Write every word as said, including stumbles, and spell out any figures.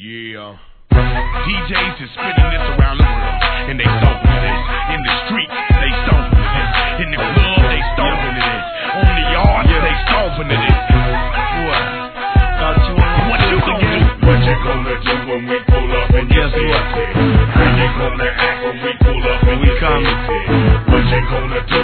Yeah. D Js is spinning this around the world, and they stomping this. In the street, they stomping this. In the club, they stomping this. On the yard, yeah, they stomping this. What? You what you gonna do? What you gonna do when we pull up and guess what? How you gonna act when we pull up and we coming? What you gonna do